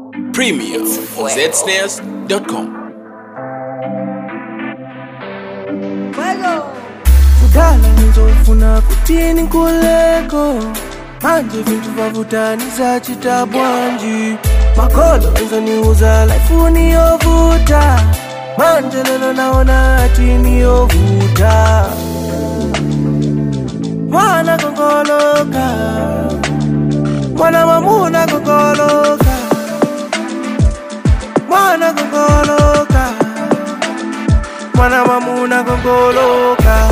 Premium zsnares.com. Kudala nizofuna kutini kuleko manje vintu vavutaniza chitabwanji makolo nizoniuza laifuni yovuta manje lelo naona atini yovuta mwana kongoloka mwana mamuna kongoloka mwana kongoloka mwana mamuna kongoloka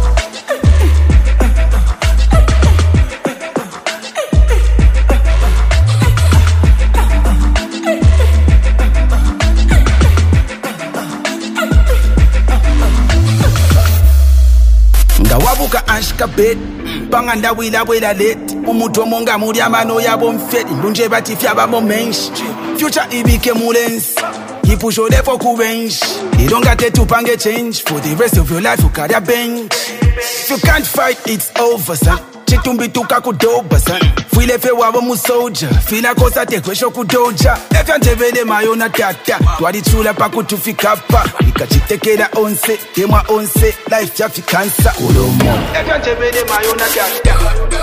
Wabuka ashka bed Banganda wila wila lit Umutu monga muri amano yabo mfedi Mbunje bati fyaba momensh Future ibike mulens Yipusho lefo kubench Ilonga tetu pange change For the rest of your life you carry a bench If you can't fight it's over son Chitumbi tuka kudoba son Fwile fe wabo musoja Fila kosa tekwesho kudoja Efya ntevele mayona tata Twari chula pa kutufikapa Ikachitekela onse Temwa onse Life ya fikansa Kulomo Efya ntevele mayona tata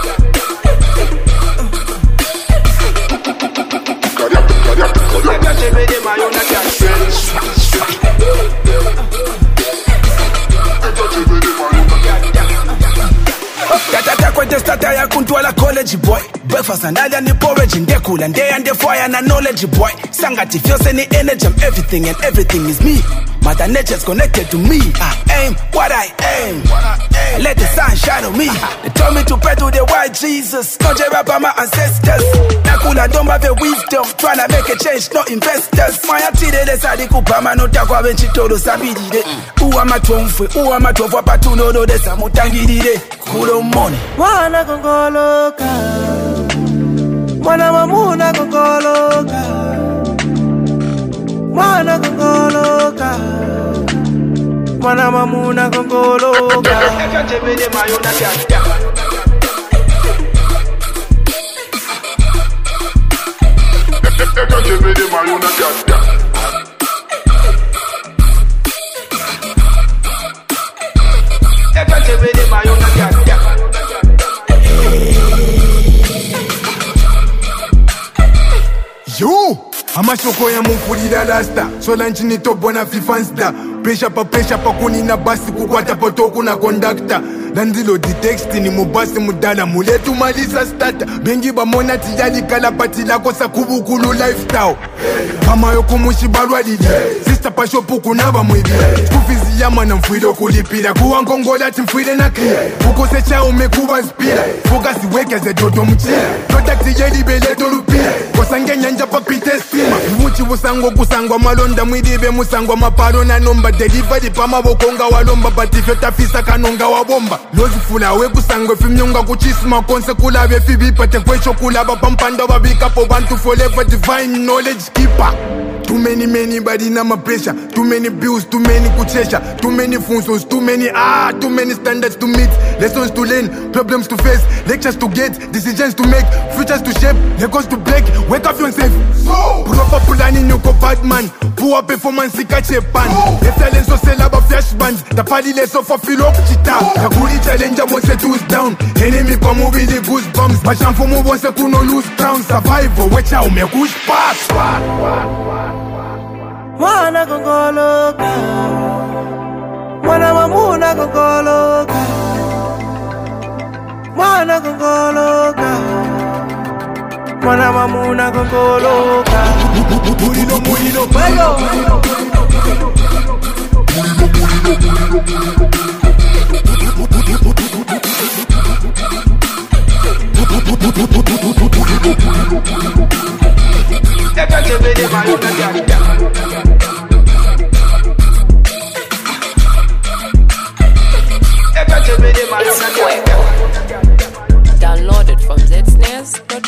Efya ntevele mayona tata Tatata kwete stata ya kuntwala college boy Breakfast and alya ni porridge Ndekula ndeya ndefwaya na knowledge boy Sangati fyose ni energy I'm everything and everything is me Mother nature's connected to me I aim what I aim I let the sun shine on me They told me to pray to the white Jesus Don't jab about my ancestors Nakula don't have a wisdom Tryna make a change, no investors Maya tide lesadi kupama no takwa benchi todo sabidide Uwa matomfwe, uwa matofwa patuno no desa mutangidide Kulo money mwana kongoloka mwana mamuna kongoloka mwana kongoloka mwana mamuna kongoloka Efya ntevele mayona tata Efya ntevele mayona tata Efya ntevele mayona tata Yo! Amashoko ya mupulira lasta Sola nchini tobona fifansta Pressure pa kuni na basi kukwata potoku na kondakta Landilo di texti ni mubasi mudala Muletu malisa starta Bengi ba mona tiyali kalapati lako sakubukulu lifestyle Kama yoko mushibalwa lidi Sister pa shopu kunaba mwidi Skufizi yama na mfuido kulipira Kuwa nkongola timfuide na clear Ukose cha umekuwa spira Fokasi weke ze dodo mchira Protecti yeli bele dolupira Kosange nyanja pa pite stima Ivuchi usango kusangwa malonda Mwidibe musangwa maparo na nomba Delivery pa mabokonga walomba Batifyo tafisa kanonga wabomba Lozi fula we kusangwe fimnyonga kuchisima Konse kulabe fibi pate kwecho kulaba Pampanda wabika po bantu forever divine knowledge keeper Too many body na my pressure Too many bills, too many kuchesha Too many funsos, too many standards to meet Lessons to learn, problems to face Lectures to get, decisions to make Futures to shape, Legos to break Wake up yourself Proper planning, yuko bad man Poor performance, ikache pan Excellence, so sell up flash bands The party less of a feel up chita Yakuri challenger, once tools down Enemy kwa mobile goosebumps Machamfo mo once kuno lose ground Survival, wecha umekush pass mwana kongoloka mwana mamuna kongoloka mwana kongoloka mwana mamuna kongoloka mulilo bayo Efya ntevele mayona tata Downloaded from zsnares.com.